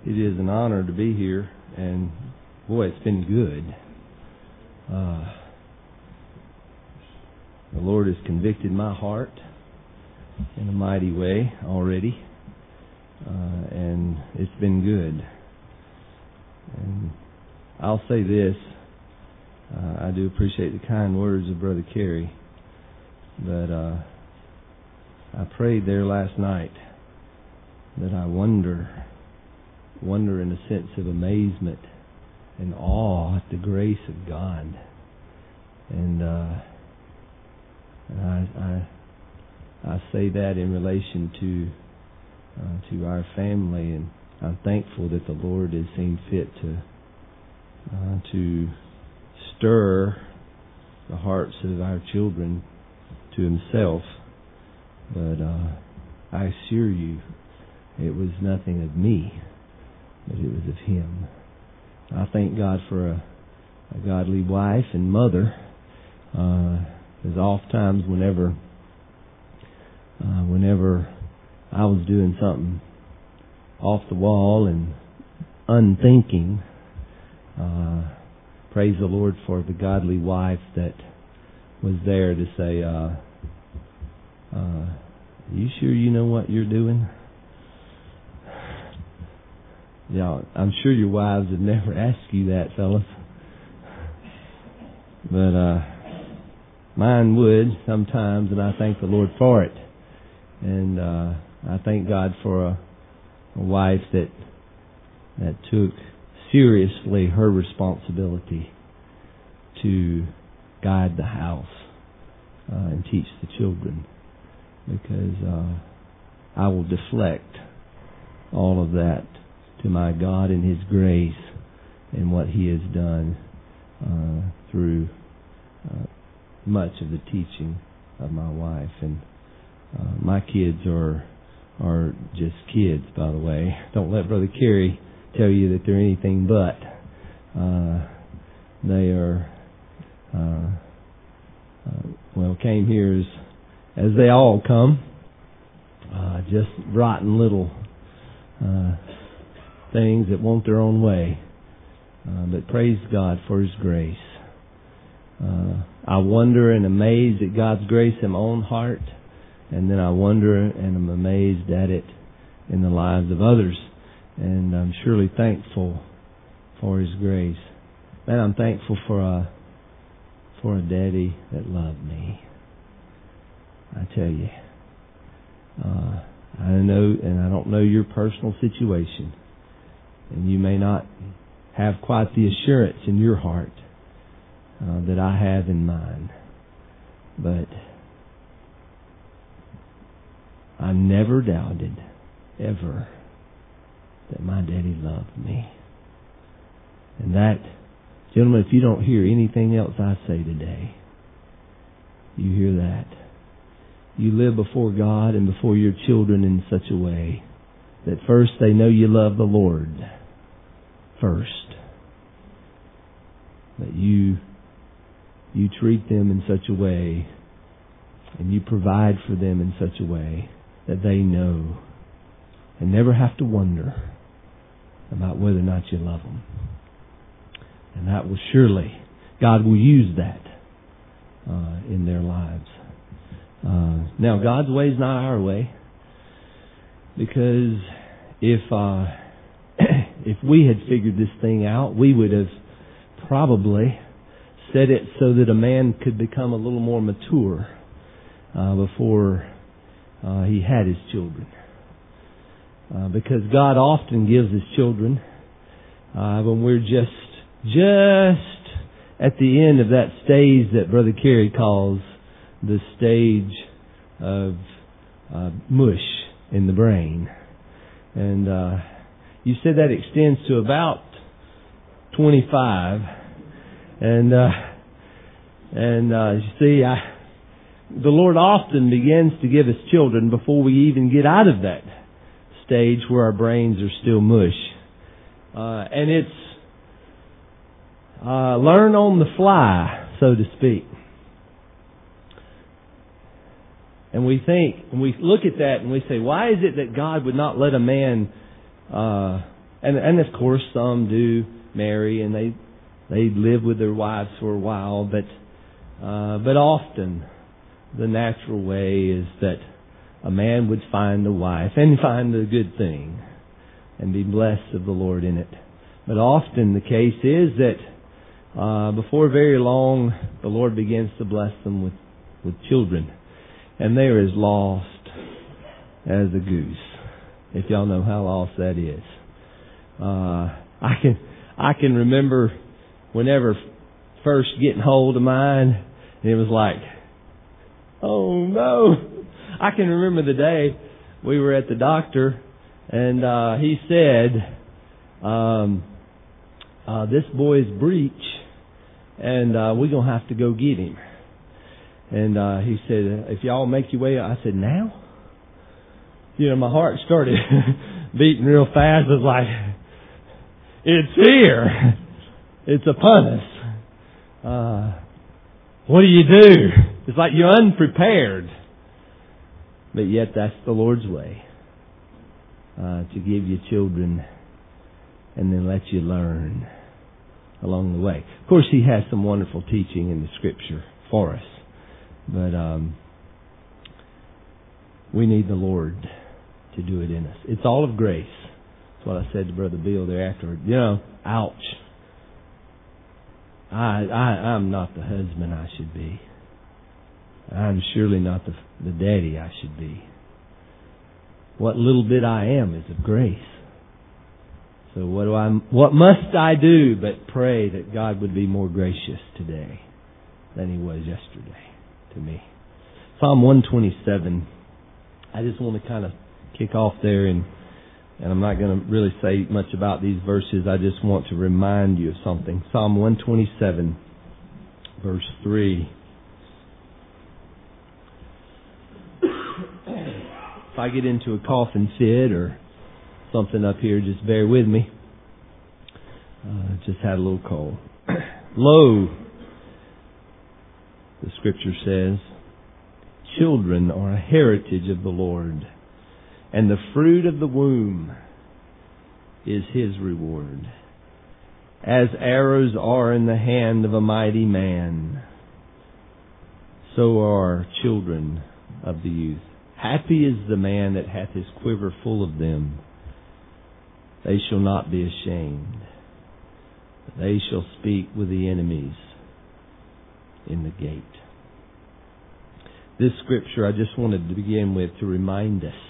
It is an honor to be here, and boy, it's been good. The Lord has convicted my heart in a mighty way already, and it's been good. And I'll say this, I do appreciate the kind words of Brother Kerry, but I prayed there last night that I wonder in a sense of amazement and awe at the grace of God. And I say that in relation to our family, and I'm thankful that the Lord has seen fit to stir the hearts of our children to Himself. But I assure you, it was nothing of me, but it was of Him. I thank God for a godly wife and mother. Because oft times whenever I was doing something off the wall and unthinking, praise the Lord for the godly wife that was there to say, you sure you know what you're doing? Yeah, I'm sure your wives have never asked you that, fellas. But mine would sometimes, and I thank the Lord for it. And I thank God for a wife that took seriously her responsibility to guide the house and teach the children. Because I will deflect all of that to my God and His grace and what He has done through much of the teaching of my wife. And my kids are just kids, by the way. Don't let Brother Kerry tell you that they're anything but. They are came here as they all come, just rotten little things that want their own way. But praise God for His grace. I wonder and amaze at God's grace in my own heart, and then I wonder and am amazed at it in the lives of others. And I'm surely thankful for His grace. And I'm thankful for a daddy that loved me. I tell you, I know, and I don't know your personal situation, and you may not have quite the assurance in your heart that I have in mine, but I never doubted, ever, that my daddy loved me. And that, gentlemen, if you don't hear anything else I say today, you hear that. You live before God and before your children in such a way that first they know you love the Lord first. That you treat them in such a way and you provide for them in such a way that they know and never have to wonder about whether or not you love them. And that will surely, God will use that in their lives. Now, God's way is not our way, because if we had figured this thing out, we would have probably set it so that a man could become a little more mature before he had his children. Because God often gives His children when we're just at the end of that stage that Brother Kerry calls the stage of mush in the brain. And you said that extends to about 25. And you see, the Lord often begins to give us children before we even get out of that stage where our brains are still mush. And it's learn on the fly, so to speak. And we think, and we look at that and we say, why is it that God would not let a man And of course some do marry and they live with their wives for a while, but often the natural way is that a man would find a wife and find a good thing and be blessed of the Lord in it. But often the case is that before very long the Lord begins to bless them with children, and they are as lost as a goose. If y'all know how lost that is. I can remember whenever first getting hold of mine, and it was like, oh no. I can remember the day we were at the doctor, and he said, this boy's breech, and we're going to have to go get him. And he said, if y'all make your way, I said, now? You know, my heart started beating real fast. I was like, it's here. It's upon us. What do you do? It's like you're unprepared. But yet that's the Lord's way. To give you children and then let you learn along the way. Of course, He has some wonderful teaching in the Scripture for us. But we need the Lord to do it in us. It's all of grace. That's what I said to Brother Bill there afterward. You know, ouch. I'm not the husband I should be. I'm surely not the daddy I should be. What little bit I am is of grace. So what must I do but pray that God would be more gracious today than He was yesterday to me. Psalm 127. I just want to kind of kick off there, and I'm not going to really say much about these verses. I just want to remind you of something. Psalm 127, verse 3. If I get into a coughing fit or something up here, just bear with me. Just had a little cold. Lo, the Scripture says, children are a heritage of the Lord, and the fruit of the womb is His reward. As arrows are in the hand of a mighty man, so are children of the youth. Happy is the man that hath his quiver full of them. They shall not be ashamed, but they shall speak with the enemies in the gate. This Scripture I just wanted to begin with to remind us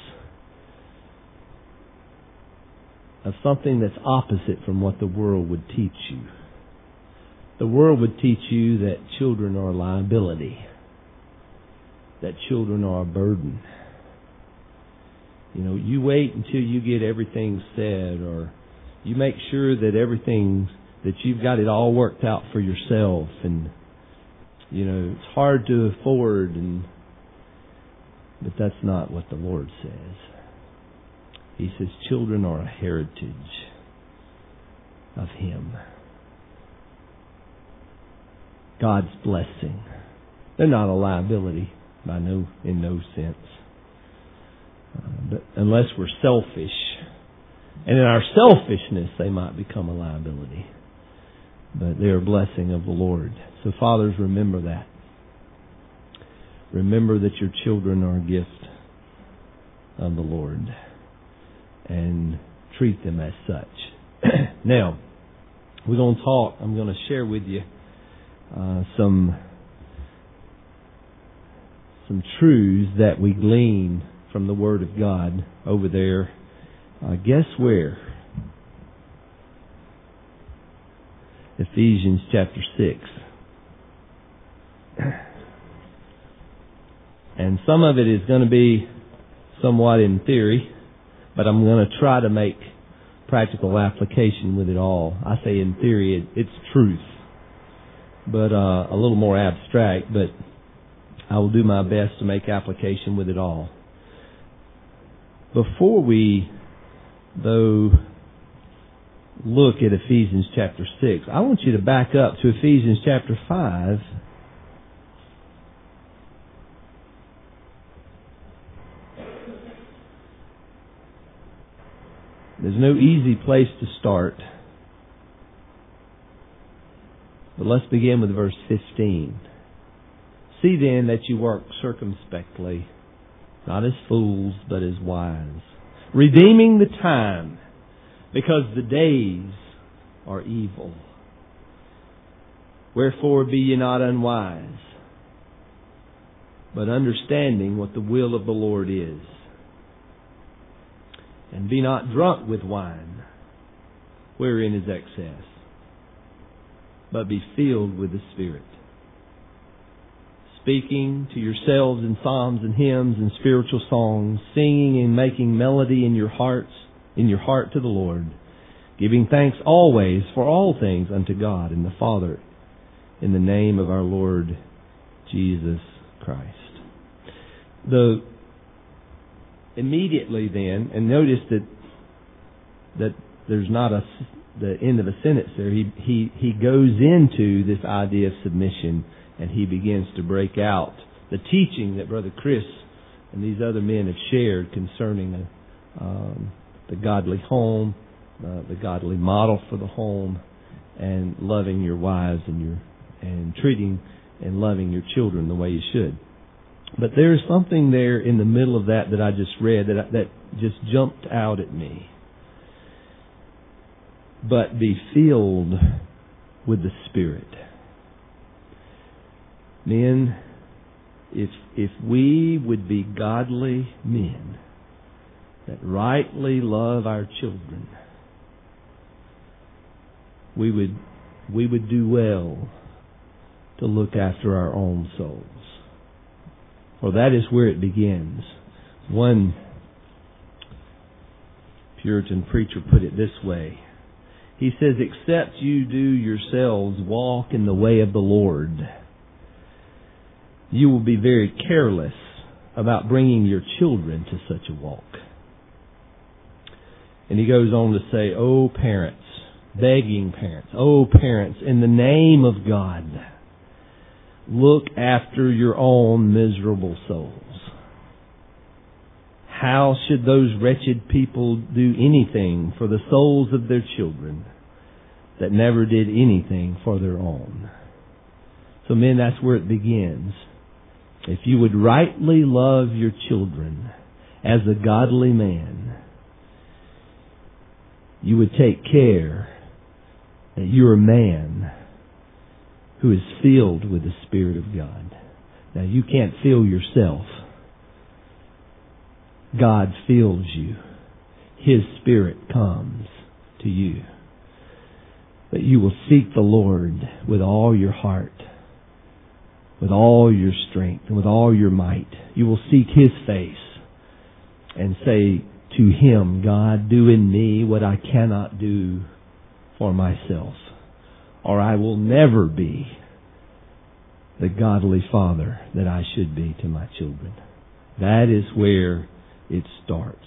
of something that's opposite from what the world would teach you. The world would teach you that children are a liability, that children are a burden. You know, you wait until you get everything said, or you make sure that that you've got it all worked out for yourself, and you know, it's hard to afford, but that's not what the Lord says. He says children are a heritage of Him. God's blessing. They're not a liability in no sense. But unless we're selfish, and in our selfishness they might become a liability. But they are a blessing of the Lord. So fathers, remember that. Remember that your children are a gift of the Lord, and treat them as such. Now, we're going to talk. I'm going to share with you some truths that we glean from the Word of God over there. Guess where? Ephesians chapter 6. And some of it is going to be somewhat in theory, but I'm going to try to make practical application with it all. I say in theory, it's truth, but a little more abstract, but I will do my best to make application with it all. Before we, though, look at Ephesians chapter 6, I want you to back up to Ephesians chapter 5. There's no easy place to start. But let's begin with verse 15. See then that you work circumspectly, not as fools, but as wise, redeeming the time, because the days are evil. Wherefore be ye not unwise, but understanding what the will of the Lord is. And be not drunk with wine, wherein is excess, but be filled with the Spirit, speaking to yourselves in psalms and hymns and spiritual songs, singing and making melody in your heart to the Lord, giving thanks always for all things unto God and the Father, in the name of our Lord Jesus Christ. Immediately then, and notice that there's not the end of a sentence there. He goes into this idea of submission, and he begins to break out the teaching that Brother Chris and these other men have shared concerning the godly home, the godly model for the home, and loving your wives and treating and loving your children the way you should. But there's something there in the middle of that I just read that just jumped out at me. But be filled with the Spirit. Men, if we would be godly men that rightly love our children, we would do well to look after our own souls. For that is where it begins. One Puritan preacher put it this way. He says, except you do yourselves walk in the way of the Lord, you will be very careless about bringing your children to such a walk. And he goes on to say, oh parents, begging parents, oh parents, in the name of God, look after your own miserable souls. How should those wretched people do anything for the souls of their children that never did anything for their own? So men, that's where it begins. If you would rightly love your children as a godly man, you would take care that you're a man who is filled with the Spirit of God. Now, you can't fill yourself. God fills you. His Spirit comes to you. But you will seek the Lord with all your heart, with all your strength, and with all your might. You will seek His face and say to Him, God, do in me what I cannot do for myself, or I will never be the godly father that I should be to my children. That is where it starts.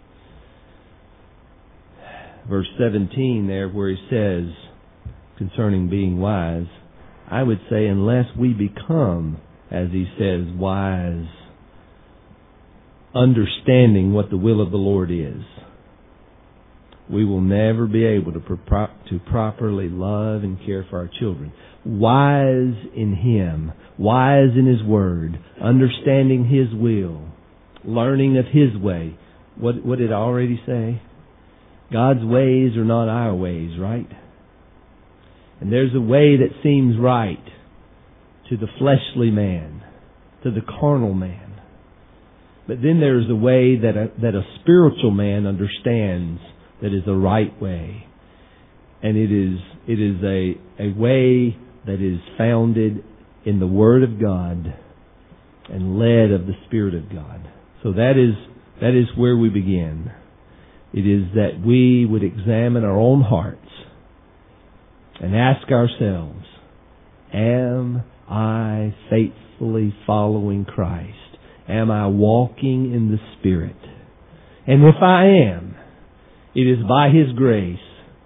Verse 17 there, where he says concerning being wise, I would say unless we become, as he says, wise, understanding what the will of the Lord is, we will never be able to properly love and care for our children. Wise in Him, wise in His Word, understanding His will, learning of His way. What did I already say? God's ways are not our ways, right? And there's a way that seems right to the fleshly man, to the carnal man. But then there's a way that a spiritual man understands that is the right way. And it is a way that is founded in the Word of God and led of the Spirit of God. So that is where we begin. It is that we would examine our own hearts and ask ourselves, am I faithfully following Christ? Am I walking in the Spirit? And if I am, it is by His grace.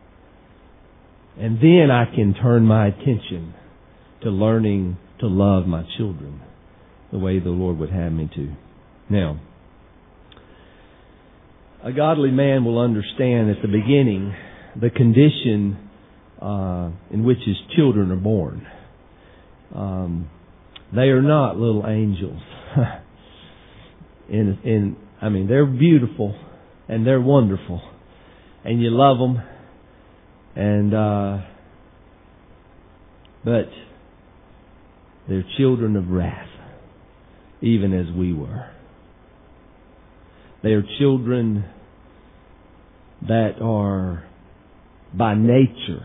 And then I can turn my attention to learning to love my children the way the Lord would have me to. Now, A godly man will understand at the beginning the condition in which his children are born. They are not little angels. They're beautiful and they're wonderful, and you love them, but they're children of wrath, even as we were. They are children that are by nature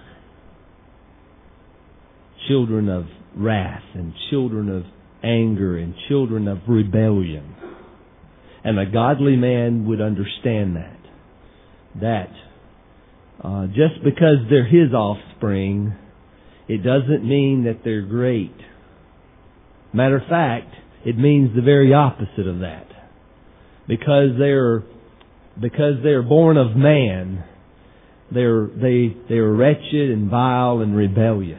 children of wrath and children of anger and children of rebellion. And a godly man would understand that just because they're his offspring, it doesn't mean that they're great. Matter of fact, it means the very opposite of that. Because they're born of man, they're wretched and vile and rebellious.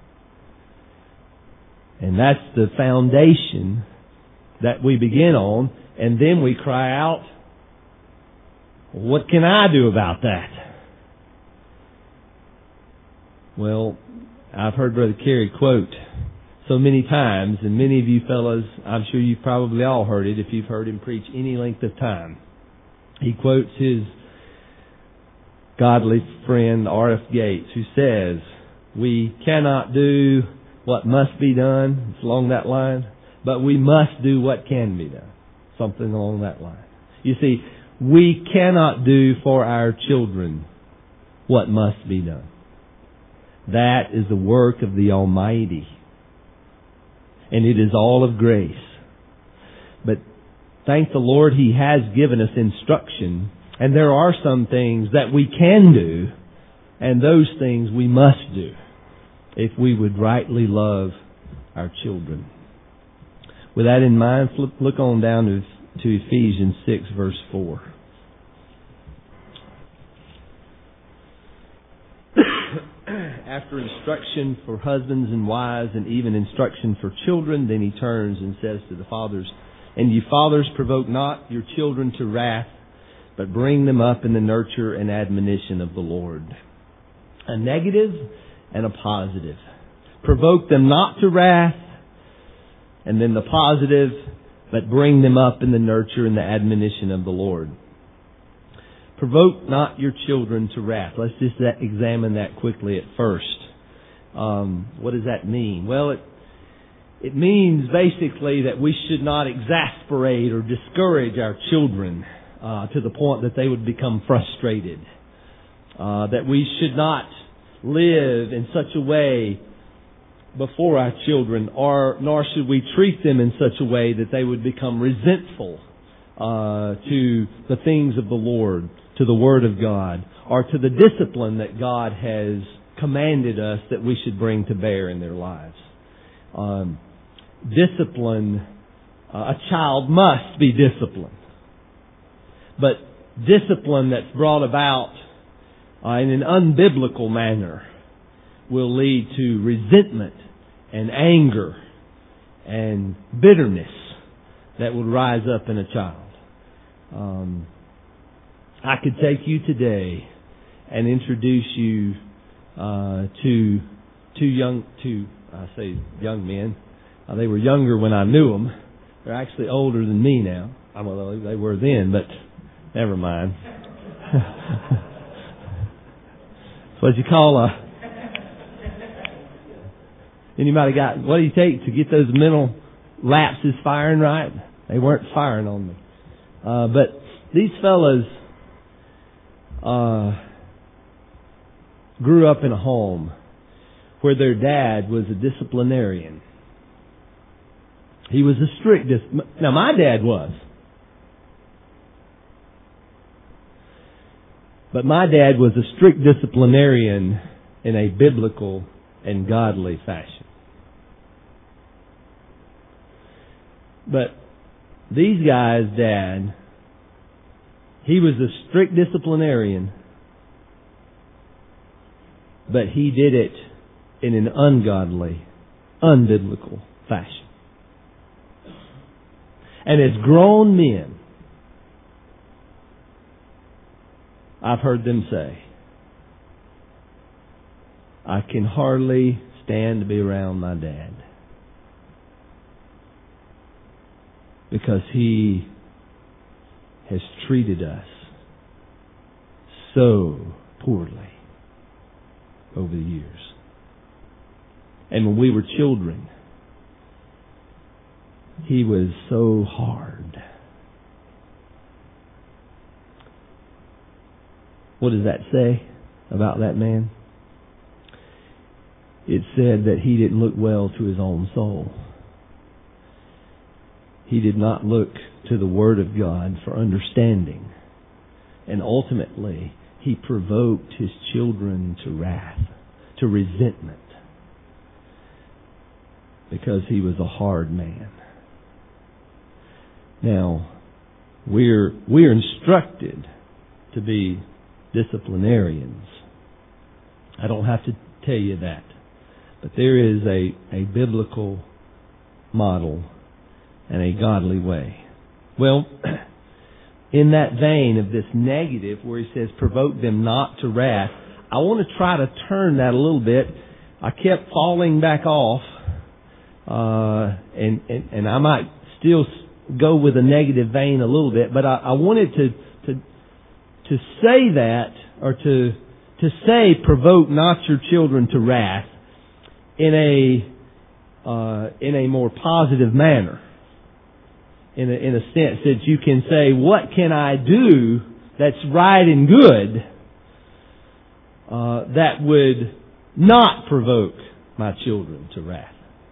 And that's the foundation that we begin on, and then we cry out, what can I do about that? Well, I've heard Brother Carey quote so many times, and many of you fellows, I'm sure you've probably all heard it if you've heard him preach any length of time. He quotes his godly friend R.F. Gates, who says, we cannot do what must be done. It's along that line. But we must do what can be done. Something along that line. You see, we cannot do for our children what must be done. That is the work of the Almighty. And it is all of grace. But thank the Lord, He has given us instruction. And there are some things that we can do, and those things we must do if we would rightly love our children. With that in mind, look on down to Ephesians 6, verse 4. After instruction for husbands and wives, and even instruction for children, then he turns and says to the fathers, and you fathers, provoke not your children to wrath, but bring them up in the nurture and admonition of the Lord. A negative and a positive. Provoke them not to wrath, and then the positive, but bring them up in the nurture and the admonition of the Lord. Provoke not your children to wrath. Let's just examine that quickly at first. What does that mean? Well, it means basically that we should not exasperate or discourage our children to the point that they would become frustrated. That we should not live in such a way before our children, nor should we treat them in such a way that they would become resentful to the things of the Lord, to the Word of God, or to the discipline that God has commanded us that we should bring to bear in their lives. Discipline, a child must be disciplined. But discipline that's brought about in an unbiblical manner will lead to resentment and anger and bitterness that would rise up in a child. I could take you today and introduce you to young men. They were younger when I knew them. They're actually older than me now. Well, they were then, but never mind. It's what you call anybody got, what do you take to get those mental lapses firing right? They weren't firing on me. But these fellas grew up in a home where their dad was a disciplinarian. He was a strict now my dad was. But my dad was a strict disciplinarian in a biblical and godly fashion. But these guys' dad, he was a strict disciplinarian, but he did it in an ungodly, unbiblical fashion. And as grown men, I've heard them say, I can hardly stand to be around my dad because he has treated us so poorly over the years. And when we were children, he was so hard. What does that say about that man? It said that he didn't look well to his own soul. He did not look to the Word of God for understanding. And ultimately, he provoked his children to wrath, to resentment, because he was a hard man. Now, we're instructed to be disciplinarians. I don't have to tell you that. But there is a biblical model and a godly way. Well, in that vein of this negative where he says, provoke them not to wrath, I want to try to turn that a little bit. I kept falling back off, and I might still go with a negative vein a little bit, but I wanted to say that, or to say, provoke not your children to wrath in a more positive manner. In a sense that you can say, what can I do that's right and good that would not provoke my children to wrath?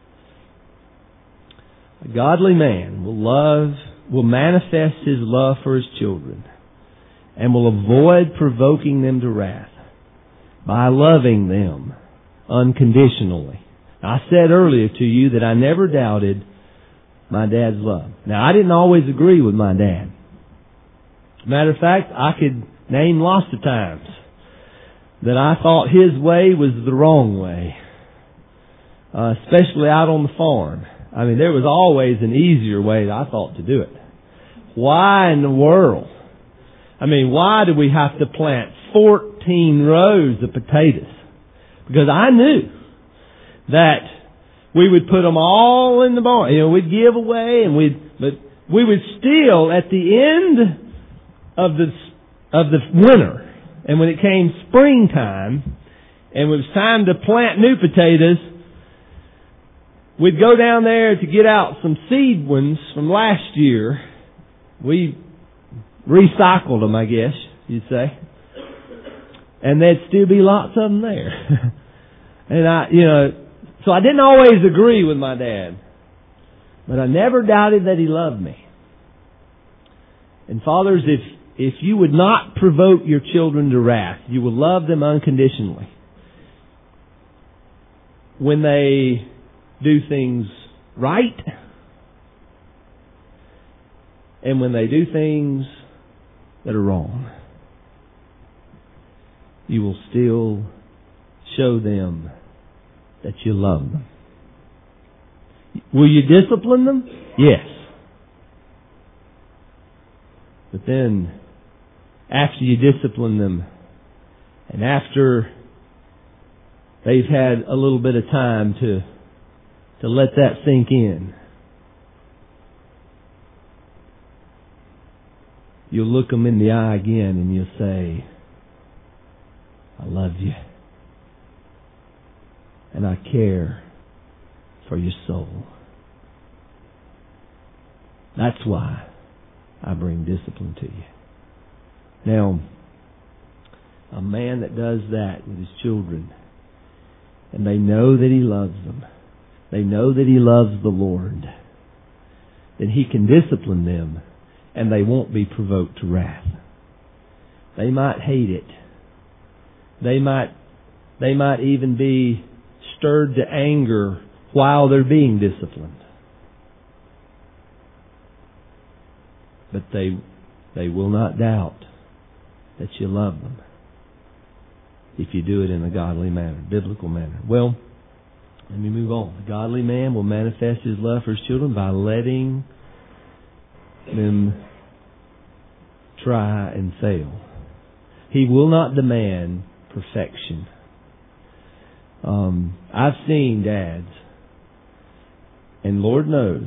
A godly man will manifest his love for his children and will avoid provoking them to wrath by loving them unconditionally. I said earlier to you that I never doubted my dad's love. Now, I didn't always agree with my dad. Matter of fact, I could name lots of times that I thought his way was the wrong way, especially out on the farm. I mean, there was always an easier way that I thought to do it. Why in the world? I mean, why do we have to plant 14 rows of potatoes? Because I knew that we would put them all in the barn. You know, we'd give away, but we would still, at the end of the winter, and when it came springtime, and it was time to plant new potatoes, we'd go down there to get out some seed ones from last year. We recycled them, I guess you'd say. And there'd still be lots of them there. And so I didn't always agree with my dad. But I never doubted that he loved me. And fathers, if you would not provoke your children to wrath, you will love them unconditionally. When they do things right, and when they do things that are wrong, you will still show them that you love them. Will you discipline them? Yes. But then, after you discipline them, and after they've had a little bit of time to let that sink in, you'll look them in the eye again and you'll say, I love you. And I care for your soul. That's why I bring discipline to you. Now, a man that does that with his children, and they know that he loves them, they know that he loves the Lord, then he can discipline them and they won't be provoked to wrath. They might hate it. They might even be stirred to anger while they're being disciplined. But they will not doubt that you love them if you do it in a godly manner, biblical manner. Well, let me move on. A godly man will manifest his love for his children by letting them try and fail. He will not demand perfection. I've seen dads, and Lord knows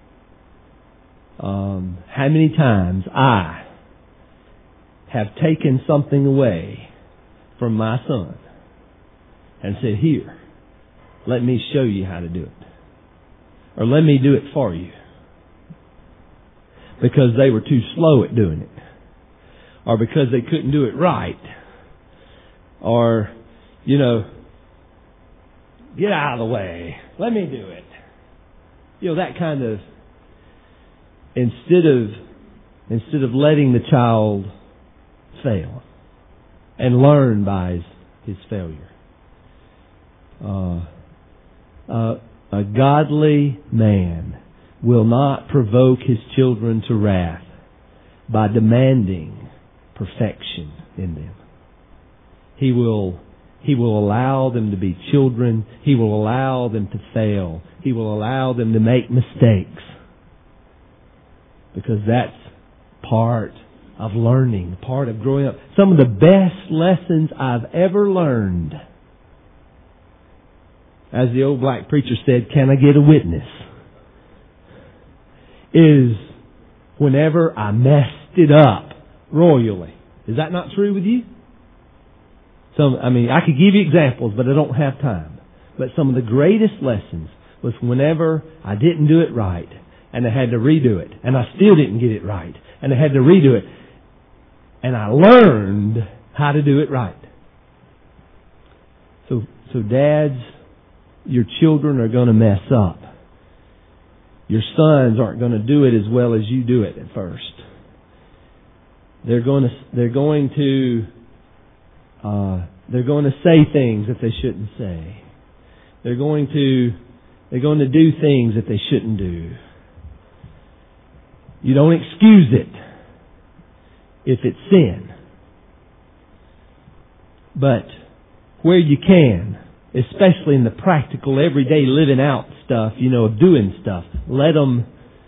how many times I have taken something away from my son and said, "Here, let me show you how to do it." Or let me do it for you. Because they were too slow at doing it. Or because they couldn't do it right. Or, get out of the way. Let me do it. That kind of, instead of letting the child fail and learn by his failure. A godly man will not provoke his children to wrath by demanding perfection in them. He will allow them to be children. He will allow them to fail. He will allow them to make mistakes. Because that's part of learning, part of growing up. Some of the best lessons I've ever learned, as the old black preacher said, "Can I get a witness?" is whenever I messed it up royally. Is that not true with you? I could give you examples, but I don't have time. But some of the greatest lessons was whenever I didn't do it right, and I had to redo it, and I still didn't get it right, and I had to redo it, and I learned how to do it right. So dads, your children are going to mess up. Your sons aren't going to do it as well as you do it at first. They're going to say things that they shouldn't say. They're going to do things that they shouldn't do. You don't excuse it if it's sin. But where you can, especially in the practical, everyday living out stuff, of doing stuff, let them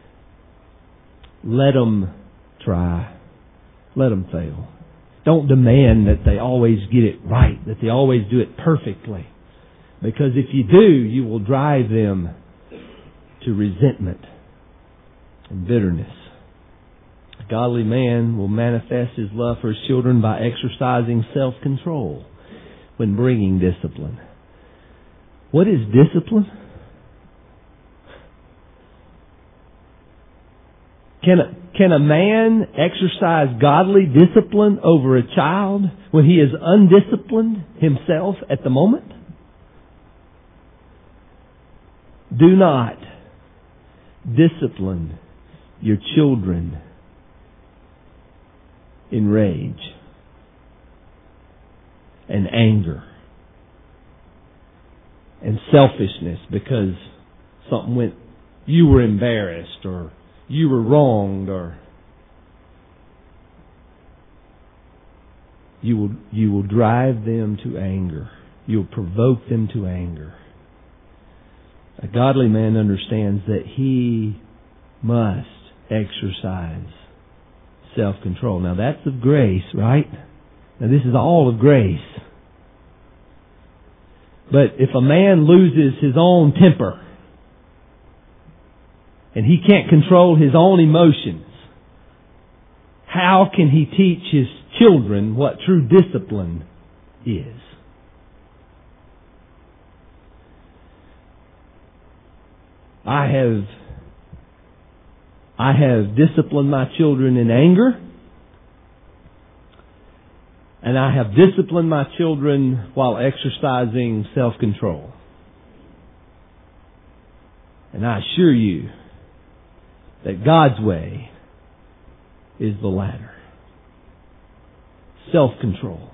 try. Let them fail. Don't demand that they always get it right, that they always do it perfectly. Because if you do, you will drive them to resentment and bitterness. A godly man will manifest his love for his children by exercising self-control when bringing discipline. What is discipline? Can a man exercise godly discipline over a child when he is undisciplined himself at the moment? Do not discipline your children in rage and anger and selfishness because something went, you were embarrassed or you were wronged, or you will drive them to anger. You'll provoke them to anger. A godly man understands that he must exercise self-control. Now that's of grace, right? Now this is all of grace. But if a man loses his own temper, and he can't control his own emotions, how can he teach his children what true discipline is? I have disciplined my children in anger, and I have disciplined my children while exercising self-control. And I assure you that God's way is the latter. Self-control.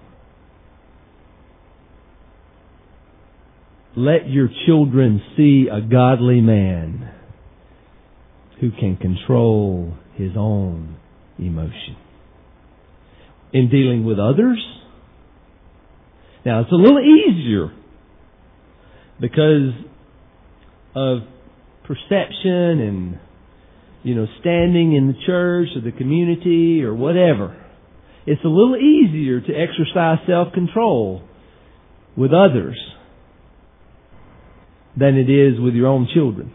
Let your children see a godly man who can control his own emotion. In dealing with others, now it's a little easier because of perception and standing in the church or the community or whatever. It's a little easier to exercise self-control with others than it is with your own children.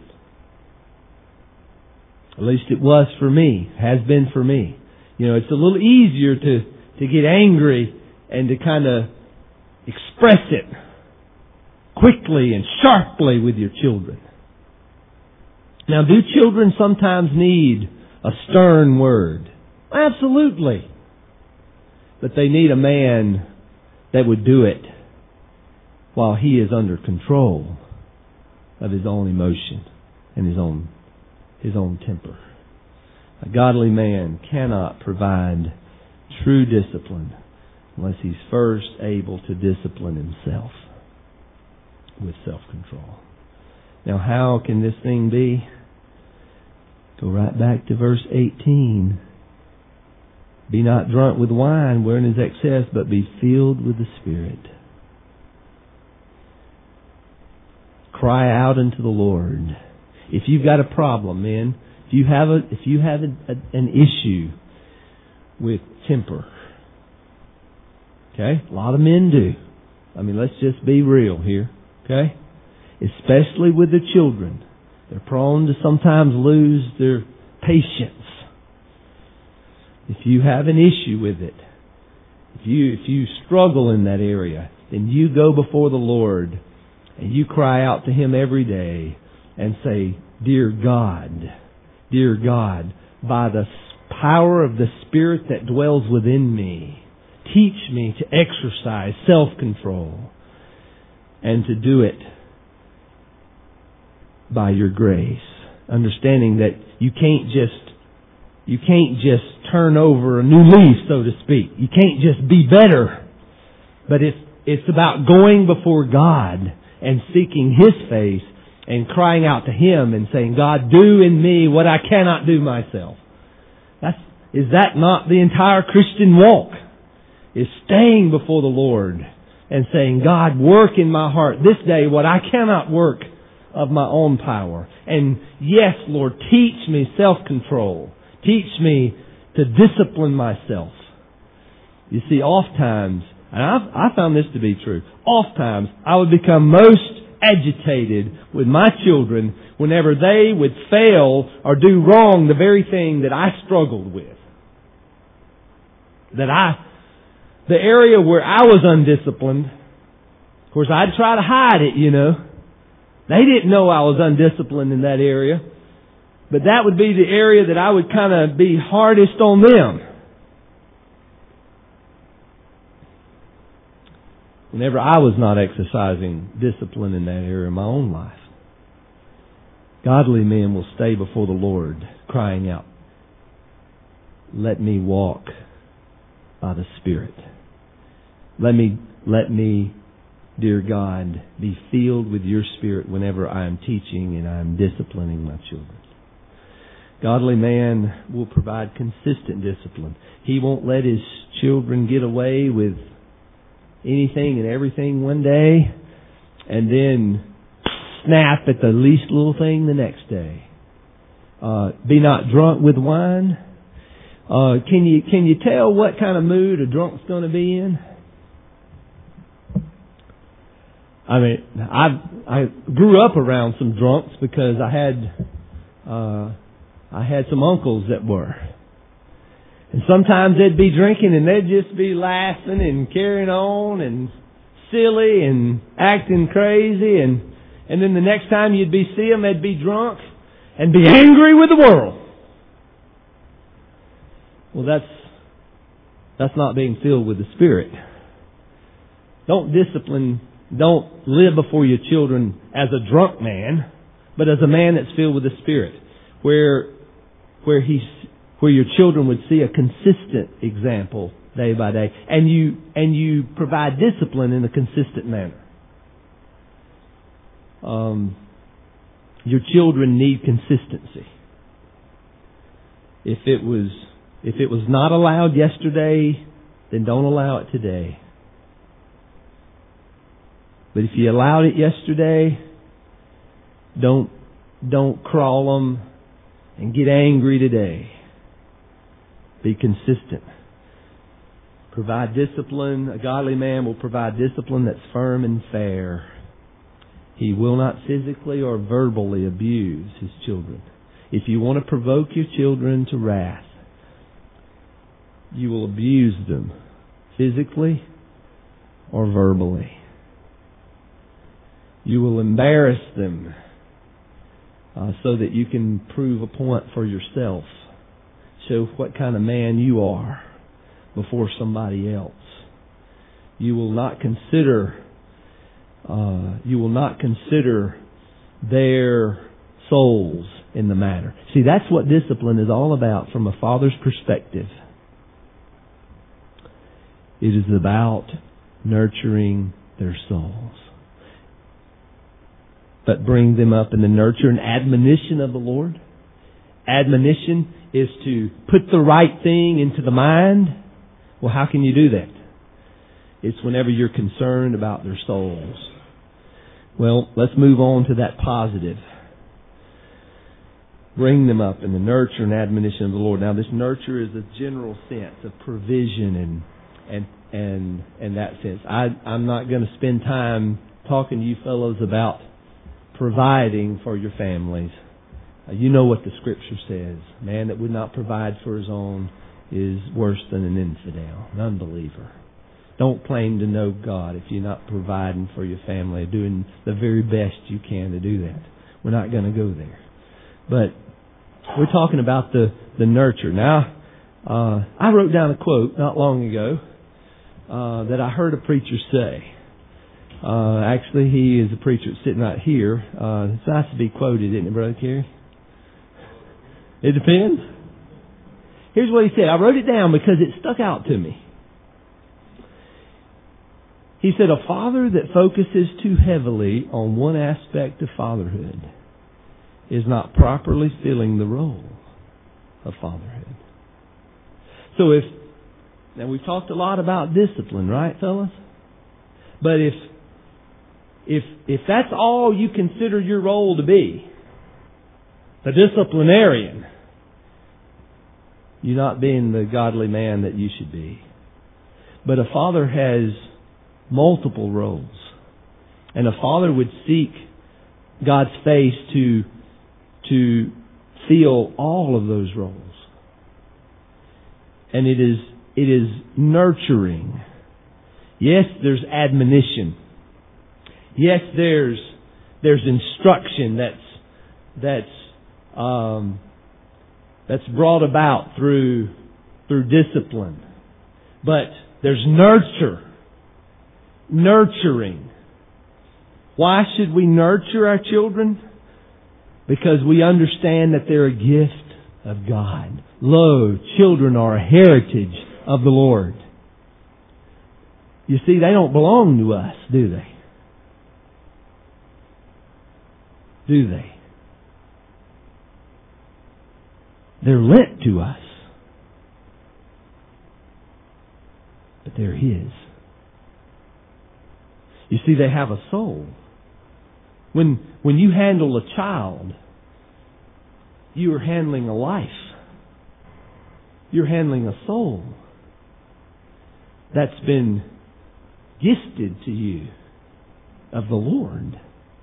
At least it was for me, has been for me. You know, it's a little easier to get angry and to kind of express it quickly and sharply with your children. Now, do children sometimes need a stern word? Absolutely. But they need a man that would do it while he is under control of his own emotion and his own temper. A godly man cannot provide true discipline unless he's first able to discipline himself with self-control. Now, how can this thing be? Go right back to verse 18. Be not drunk with wine wherein is excess, but be filled with the Spirit. Cry out unto the Lord. If you've got a problem, men, if you have an issue with temper, okay, a lot of men do. I mean, let's just be real here, okay? Especially with the children, they're prone to sometimes lose their patience. If you have an issue with it, if you struggle in that area, then you go before the Lord and you cry out to Him every day and say, Dear God, by the power of the Spirit that dwells within me, teach me to exercise self-control and to do it by your grace. Understanding that you can't just turn over a new leaf, so to speak. You can't just be better. But it's about going before God and seeking His face and crying out to Him and saying, God, do in me what I cannot do myself. Is that not the entire Christian walk? Is staying before the Lord and saying, God, work in my heart this day what I cannot work of my own power. And yes, Lord, teach me self-control. Teach me to discipline myself. You see, oftentimes, and I found this to be true, oftentimes I would become most agitated with my children whenever they would fail or do wrong the very thing that I struggled with. The area where I was undisciplined, of course I'd try to hide it, you know. They didn't know I was undisciplined in that area. But that would be the area that I would kind of be hardest on them. Whenever I was not exercising discipline in that area of my own life. Godly men will stay before the Lord crying out, let me walk by the Spirit. Let me, dear God, be filled with your Spirit whenever I am teaching and I am disciplining my children. Godly man will provide consistent discipline. He won't let his children get away with anything and everything one day and then snap at the least little thing the next day. Be not drunk with wine. Can you tell what kind of mood a drunk's going to be in? I mean, I grew up around some drunks because I had some uncles that were. And sometimes they'd be drinking and they'd just be laughing and carrying on and silly and acting crazy. And then the next time you'd see them, they'd be drunk and be angry with the world. Well, that's not being filled with the Spirit. Don't live before your children as a drunk man, but as a man that's filled with the Spirit, where your children would see a consistent example day by day, and you provide discipline in a consistent manner. Your children need consistency. If it was not allowed yesterday, then don't allow it today. But if you allowed it yesterday, don't crawl them and get angry today. Be consistent. Provide discipline. A godly man will provide discipline that's firm and fair. He will not physically or verbally abuse his children. If you want to provoke your children to wrath, you will abuse them physically or verbally. You will embarrass them so that you can prove a point for yourself. Show what kind of man you are before somebody else. You will not consider their souls in the matter. See, that's what discipline is all about from a father's perspective. It is about nurturing their souls. But bring them up in the nurture and admonition of the Lord. Admonition is to put the right thing into the mind. Well, how can you do that? It's whenever you're concerned about their souls. Well, let's move on to that positive. Bring them up in the nurture and admonition of the Lord. Now, this nurture is a general sense of provision and that sense. I'm not going to spend time talking to you fellows about providing for your families. You know what the Scripture says. Man that would not provide for his own is worse than an infidel, an unbeliever. Don't claim to know God if you're not providing for your family, doing the very best you can to do that. We're not going to go there. But we're talking about the nurture. Now, I wrote down a quote not long ago that I heard a preacher say. Actually, he is a preacher sitting right here. It's nice to be quoted, isn't it, Brother Kerry? It depends. Here's what he said. I wrote it down because it stuck out to me. He said, a father that focuses too heavily on one aspect of fatherhood is not properly filling the role of fatherhood. So now we've talked a lot about discipline, right, fellas? But if that's all you consider your role to be, the disciplinarian, you're not being the godly man that you should be. But a father has multiple roles. And a father would seek God's face to fill all of those roles. And it is nurturing. Yes, there's admonition. Yes, there's instruction that's brought about through discipline. But there's nurturing. Why should we nurture our children? Because we understand that they're a gift of God. Lo, children are a heritage of the Lord. You see, they don't belong to us, do they? Do they? They're lent to us. But they're His. You see, they have a soul. When you handle a child, you are handling a life. You're handling a soul that's been gifted to you of the Lord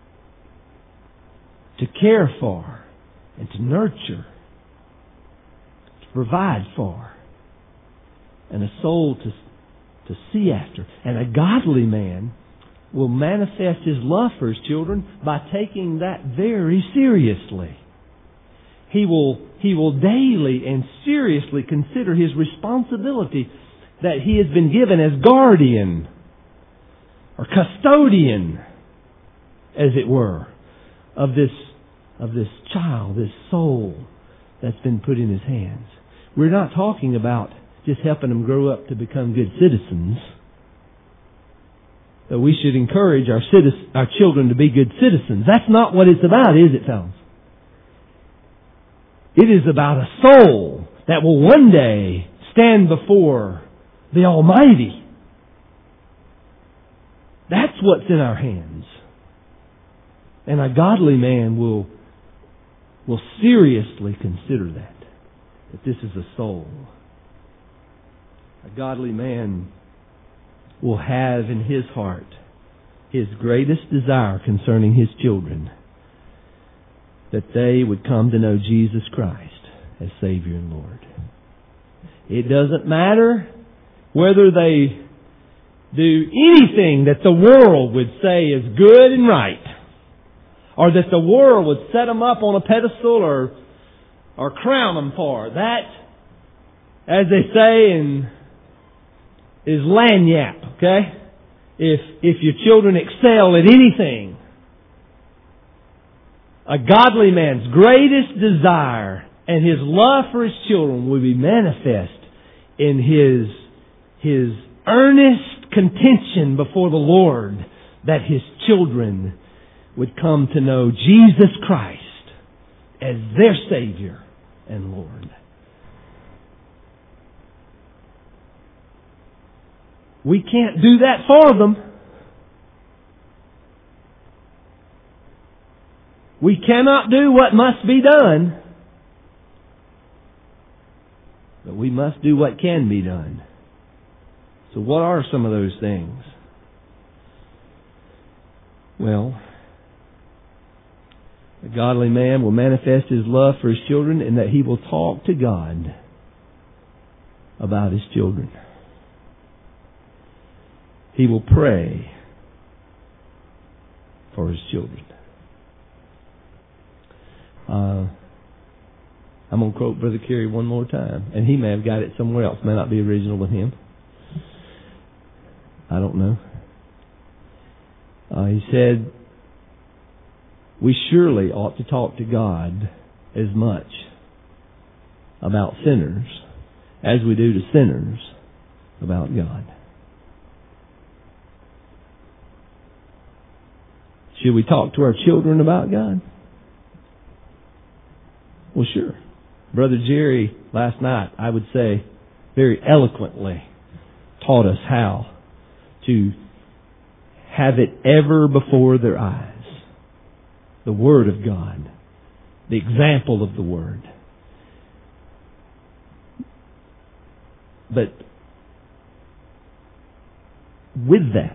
to care for and to nurture, to provide for, and a soul to see after. And a godly man will manifest his love for his children by taking that very seriously. He will daily and seriously consider his responsibility that he has been given as guardian or custodian, as it were, of this child, this soul that's been put in his hands. We're not talking about just helping them grow up to become good citizens. That we should encourage our children to be good citizens. That's not what it's about, is it, fellas? It is about a soul that will one day stand before the Almighty. That's what's in our hands. And a godly man will seriously consider that this is a soul. A godly man will have in his heart his greatest desire concerning his children, that they would come to know Jesus Christ as Savior and Lord. It doesn't matter whether they do anything that the world would say is good and right, or that the world would set them up on a pedestal or crown them for. That, as they say, is lagniappe, okay? If your children excel at anything, a godly man's greatest desire and his love for his children will be manifest in his earnest contention before the Lord that his children would come to know Jesus Christ as their Savior and Lord. We can't do that for them. We cannot do what must be done, but we must do what can be done. So what are some of those things? Well, a godly man will manifest his love for his children in that he will talk to God about his children. He will pray for his children. I'm going to quote Brother Carey one more time. And he may have got it somewhere else. May not be original with him. I don't know. He said, we surely ought to talk to God as much about sinners as we do to sinners about God. Should we talk to our children about God? Well, sure. Brother Jerry, last night, I would say, very eloquently taught us how to have it ever before their eyes. The Word of God. The example of the Word. But with that,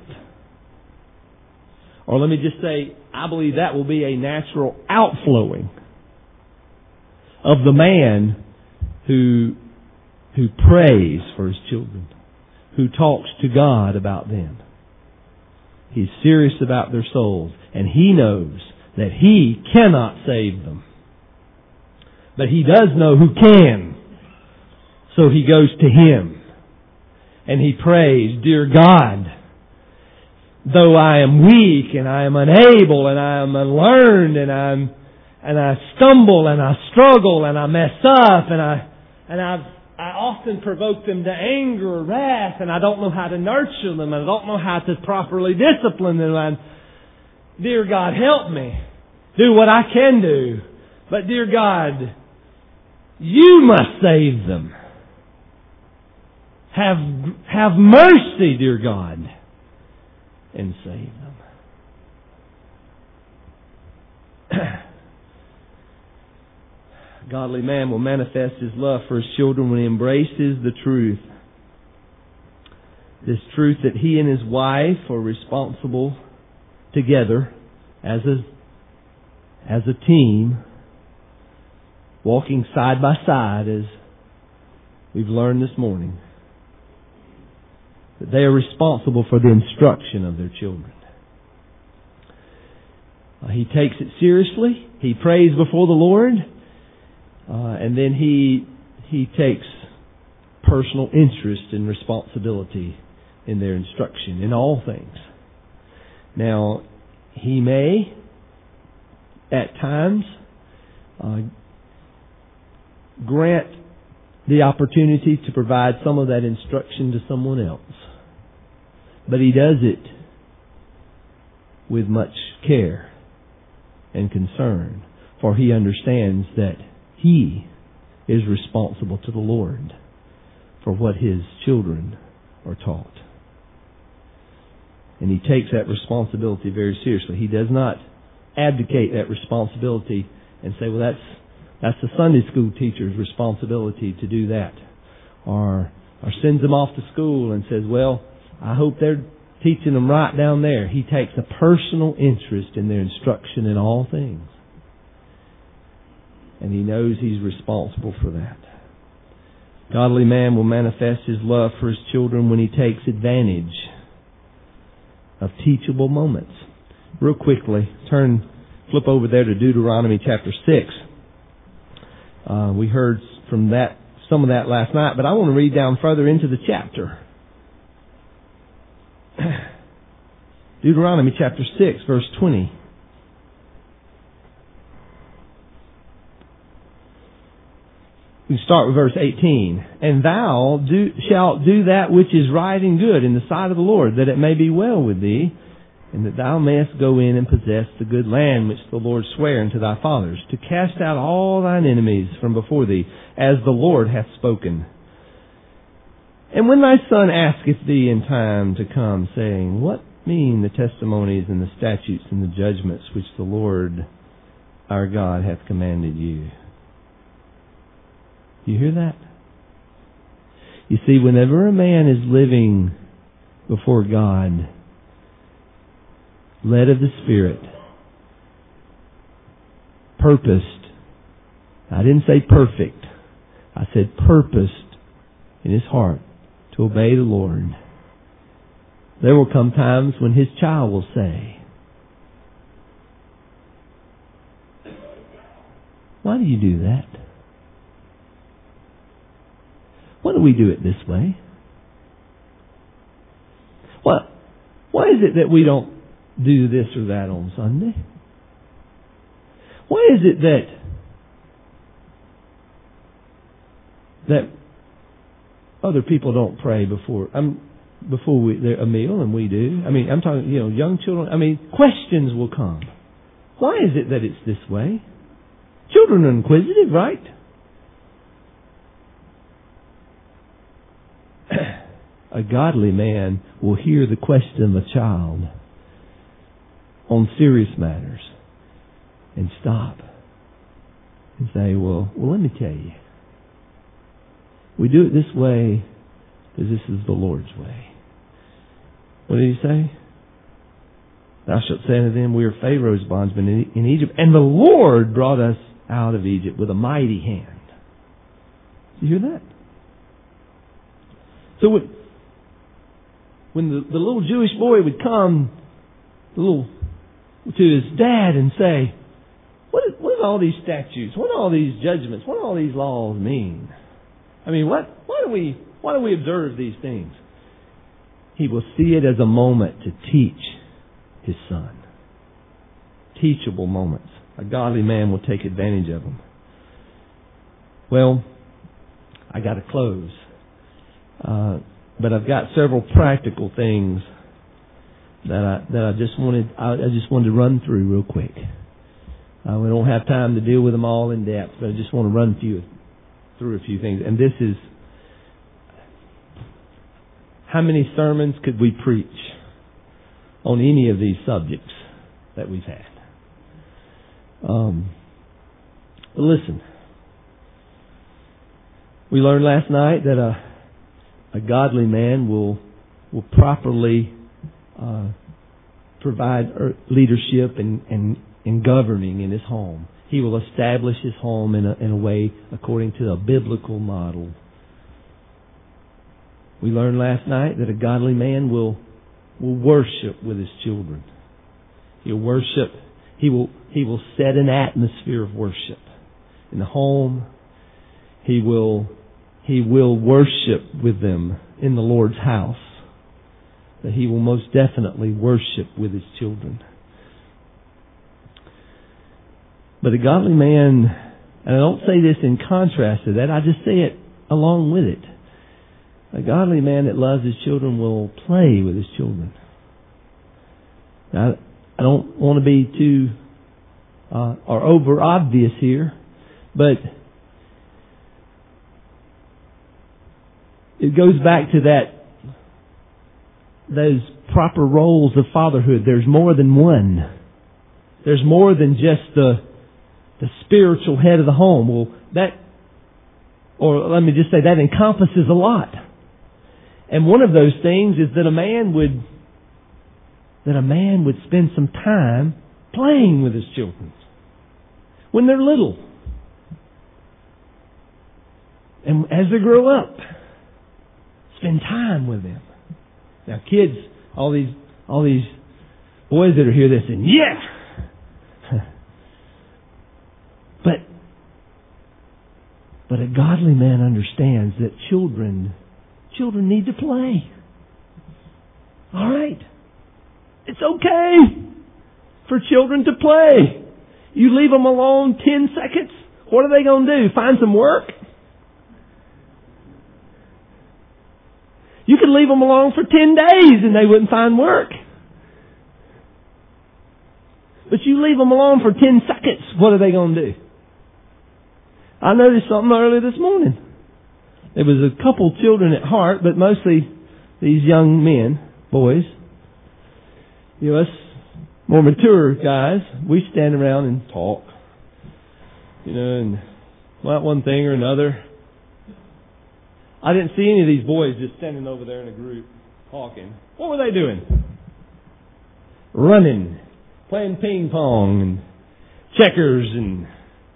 or let me just say, I believe that will be a natural outflowing of the man who prays for his children, who talks to God about them. He's serious about their souls, and he knows that he cannot save them. But he does know who can. So he goes to him, and he prays, Dear God, though I am weak and I am unable and I am unlearned and I stumble and I struggle and I mess up and I often provoke them to anger or wrath, and I don't know how to nurture them, and I don't know how to properly discipline them. And dear God, help me. Do what I can do. But dear God, You must save them. Have mercy, dear God, and save them. Godly man will manifest his love for his children when he embraces the truth. This truth that he and his wife are responsible together as a team, walking side by side, as we've learned this morning. That they are responsible for the instruction of their children. He takes it seriously. He prays before the Lord. And then he takes personal interest and responsibility in their instruction in all things. Now, he may, at times, grant the opportunity to provide some of that instruction to someone else. But he does it with much care and concern, for he understands that he is responsible to the Lord for what his children are taught. And he takes that responsibility very seriously. He does not abdicate that responsibility and say, well, that's the Sunday school teacher's responsibility to do that. Or or sends them off to school and says, well, I hope they're teaching them right down there. He takes a personal interest in their instruction in all things. And He knows He's responsible for that. Godly man will manifest his love for his children when he takes advantage of teachable moments. Real quickly, flip over there to Deuteronomy chapter 6. We heard from some of that last night, but I want to read down further into the chapter. Deuteronomy chapter 6, verse 20. We start with verse 18. And thou shalt do that which is right and good in the sight of the Lord, that it may be well with thee, and that thou mayest go in and possess the good land which the Lord sware unto thy fathers, to cast out all thine enemies from before thee, as the Lord hath spoken. And when thy son asketh thee in time to come, saying, What mean the testimonies and the statutes and the judgments which the Lord our God hath commanded you? You hear that? You see, whenever a man is living before God, led of the Spirit, purposed, I didn't say perfect, I said purposed in his heart to obey the Lord, there will come times when his child will say, why do you do that? Why do we do it this way? Why is it that we don't do this or that on Sunday? Why is it that other people don't pray before a meal and we do? I mean, I'm talking, young children. I mean, questions will come. Why is it that it's this way? Children are inquisitive, right? A godly man will hear the question of a child on serious matters and stop and say, well, let me tell you. We do it this way because this is the Lord's way. What did He say? Thou shalt say unto them, we are Pharaoh's bondsmen in Egypt, and the Lord brought us out of Egypt with a mighty hand. Did you hear that? So when the little Jewish boy would come to his dad and say, what do all these statutes, what do all these judgments, what do all these laws mean? I mean, why do we observe these things? He will see it as a moment to teach his son. Teachable moments. A godly man will take advantage of them. Well, I got to close. But I've got several practical things that I just wanted to run through real quick. We don't have time to deal with them all in depth, but I just want to run through a few things. And this is, how many sermons could we preach on any of these subjects that we've had? But listen, we learned last night that a godly man will properly provide leadership and governing in his home. He will establish his home in a way according to a biblical model. We learned last night that a godly man will worship with his children. He'll worship. He will set an atmosphere of worship in the home. He will worship with them in the Lord's house. That he will most definitely worship with his children. But a godly man, and I don't say this in contrast to that, I just say it along with it. A godly man that loves his children will play with his children. Now, I don't want to be too or over obvious here, but it goes back to those proper roles of fatherhood. There's more than one. There's more than just the spiritual head of the home. Well, let me just say that encompasses a lot. And one of those things is that a man would spend some time playing with his children when they're little. And as they grow up, spend time with them. Now kids, all these boys that are here, they're saying, yeah! But a godly man understands that children need to play. All right? It's okay for children to play. You leave them alone 10 seconds, what are they going to do? Find some work? You could leave them alone for 10 days and they wouldn't find work. But you leave them alone for 10 seconds, what are they going to do? I noticed something early this morning. There was a couple children at heart, but mostly these young men, boys. You know, us more mature guys, we stand around and talk. You know, and about one thing or another. I didn't see any of these boys just standing over there in a group talking. What were they doing? Running, playing ping pong and checkers and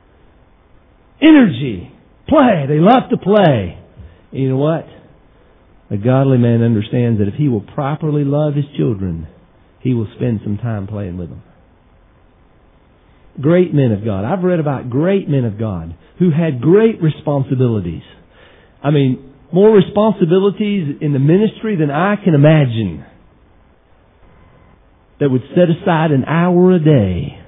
energy, play. They love to play. And you know what? A godly man understands that if he will properly love his children, he will spend some time playing with them. Great men of God. I've read about great men of God who had great responsibilities. I mean, more responsibilities in the ministry than I can imagine. That would set aside an hour a day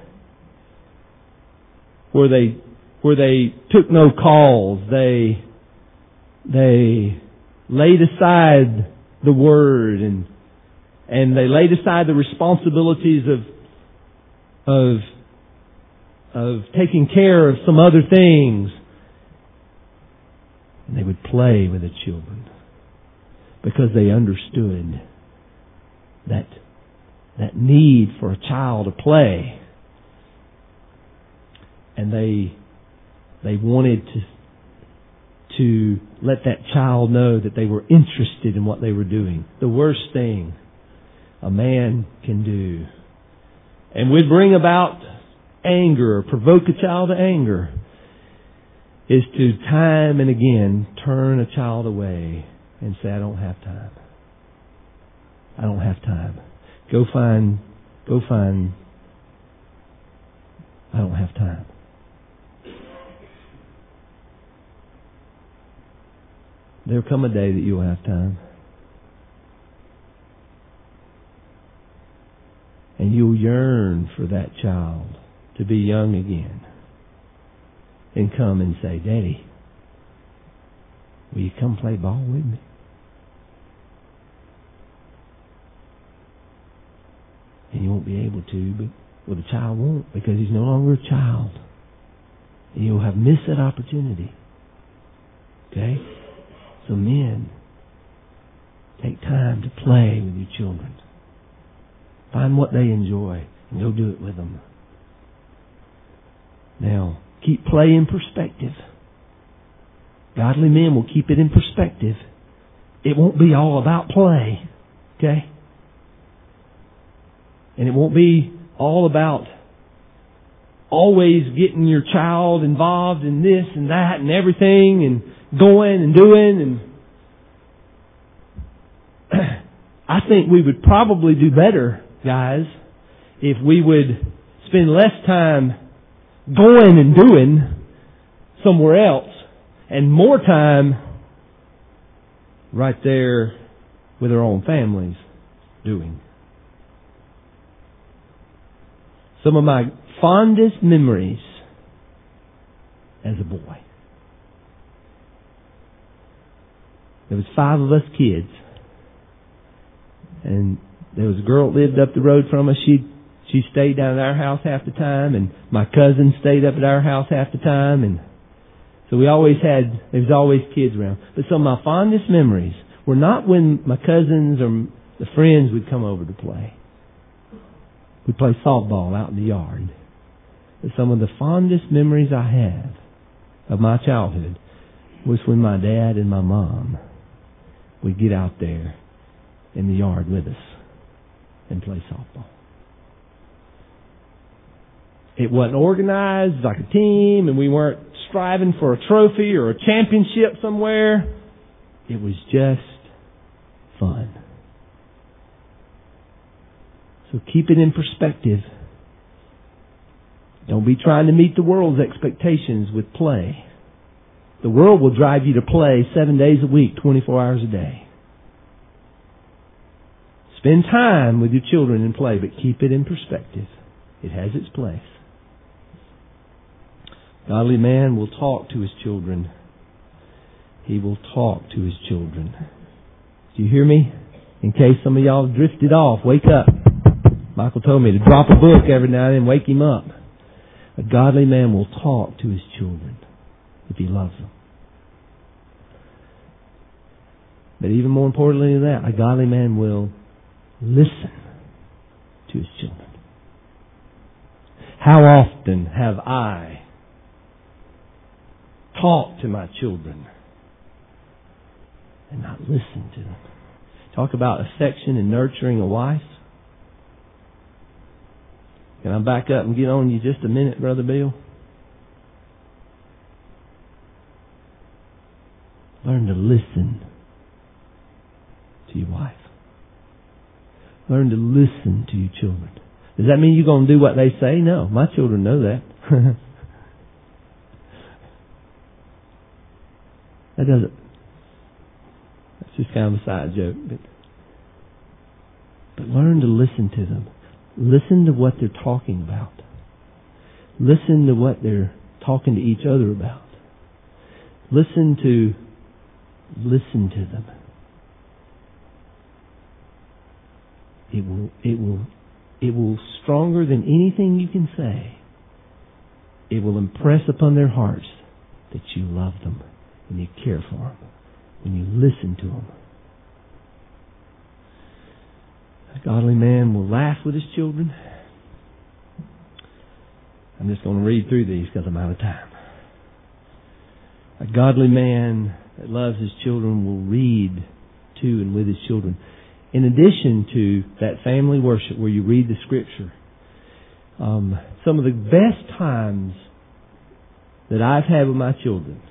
where they took no calls. They laid aside the Word and they laid aside the responsibilities of taking care of some other things. And they would play with the children because they understood that need for a child to play. And they wanted to let that child know that they were interested in what they were doing. The worst thing a man can do, and would bring about anger or provoke a child to anger, is to time and again turn a child away and say, I don't have time. I don't have time. Go find, I don't have time. There'll come a day that you'll have time. And you'll yearn for that child to be young again. And come and say, Daddy, will you come play ball with me? And you won't be able to, but the child won't, because he's no longer a child. And you'll have missed that opportunity. Okay? So men, take time to play with your children. Find what they enjoy and go do it with them. Now, keep play in perspective. Godly men will keep it in perspective. It won't be all about play. Okay? And it won't be all about always getting your child involved in this and that and everything and going and doing. And I think we would probably do better, guys, if we would spend less time going and doing somewhere else and more time right there with our own families doing. Some of my fondest memories as a boy. There was 5 of us kids. And there was a girl that lived up the road from us. She stayed down at our house half the time, and my cousin stayed up at our house half the time, and so there was always kids around. But some of my fondest memories were not when my cousins or the friends would come over to play. We'd play softball out in the yard. But some of the fondest memories I have of my childhood was when my dad and my mom would get out there in the yard with us and play softball. It wasn't organized like a team, and we weren't striving for a trophy or a championship somewhere. It was just fun. So keep it in perspective. Don't be trying to meet the world's expectations with play. The world will drive you to play 7 days a week, 24 hours a day. Spend time with your children and play, but keep it in perspective. It has its place. Godly man will talk to his children. He will talk to his children. Do you hear me? In case some of y'all drifted off, wake up. Michael told me to drop a book every now and then, wake him up. A godly man will talk to his children if he loves them. But even more importantly than that, a godly man will listen to his children. How often have I talked to my children and not listened to them? Talk about affection and nurturing a wife. Can I back up and get on you just a minute, Brother Bill? Learn to listen to your wife. Learn to listen to your children. Does that mean you're going to do what they say? No, my children know that. That doesn't. That's just kind of a side joke. But learn to listen to them. Listen to what they're talking about. Listen to what they're talking to each other about. Listen to them. It will stronger than anything you can say. It will impress upon their hearts that you love them and you care for them when you listen to them. A godly man will laugh with his children. I'm just going to read through these because I'm out of time. A godly man that loves his children will read to and with his children. In addition to that family worship where you read the Scripture, some of the best times that I've had with my children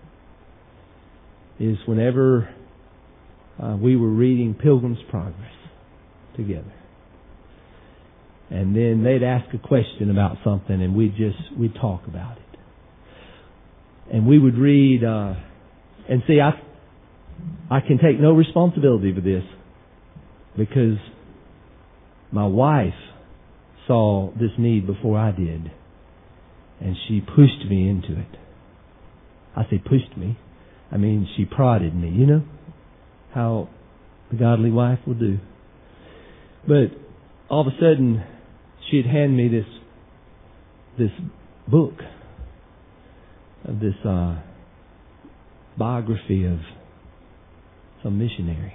is whenever we were reading Pilgrim's Progress together. And then they'd ask a question about something and we'd talk about it. And we would read, and see, I can take no responsibility for this because my wife saw this need before I did. And she pushed me into it. I say pushed me. I mean, she prodded me. You know how the godly wife will do. But all of a sudden, she'd hand me this book of this biography of some missionary.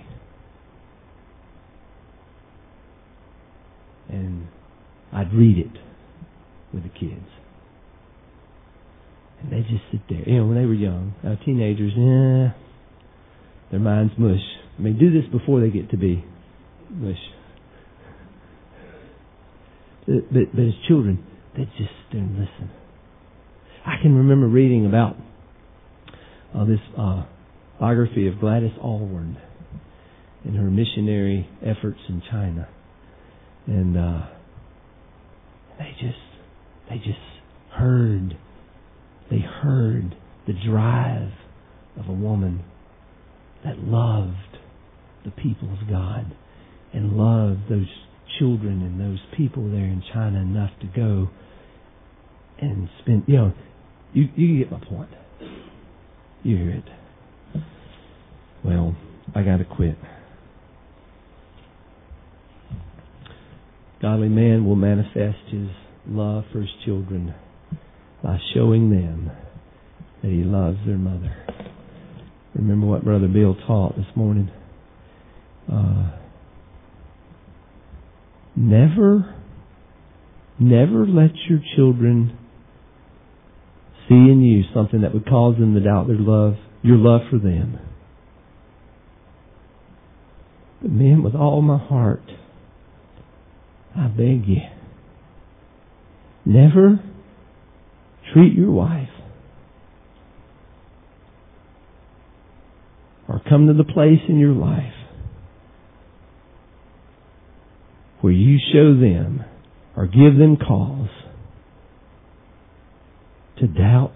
And I'd read it with the kids. And they'd just sit there. You know, when they were young, teenagers, their mind's mush. I mean, do this before they get to be mush. But as children, they just sit there and listen. I can remember reading about this biography of Gladys Aylward and her missionary efforts in China. And they just heard the drive of a woman that loved the people of God and loved those children and those people there in China enough to go and spend, you get my point. You hear it. Well, I got to quit. Godly man will manifest his love for his children by showing them that he loves their mother. Remember what Brother Bill taught this morning. Never let your children see in you something that would cause them to doubt your love for them. But men, with all my heart, I beg you, never treat your wife or come to the place in your life where you show them or give them cause to doubt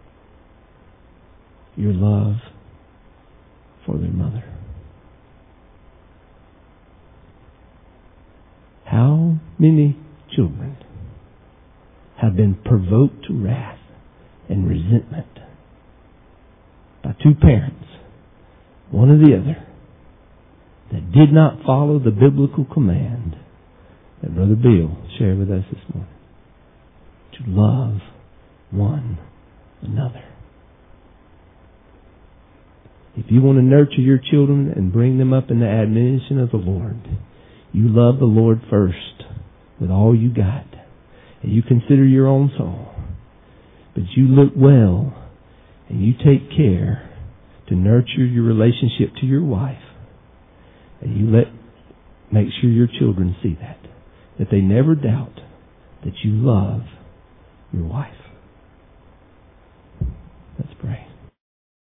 your love for their mother. How many children have been provoked to wrath and resentment by two parents, one or the other, that did not follow the biblical command that Brother Bill shared with us this morning, to love one another. If you want to nurture your children and bring them up in the admonition of the Lord, you love the Lord first with all you got, and you consider your own soul. But you look well and you take care to nurture your relationship to your wife, and you make sure your children see that they never doubt that you love your wife.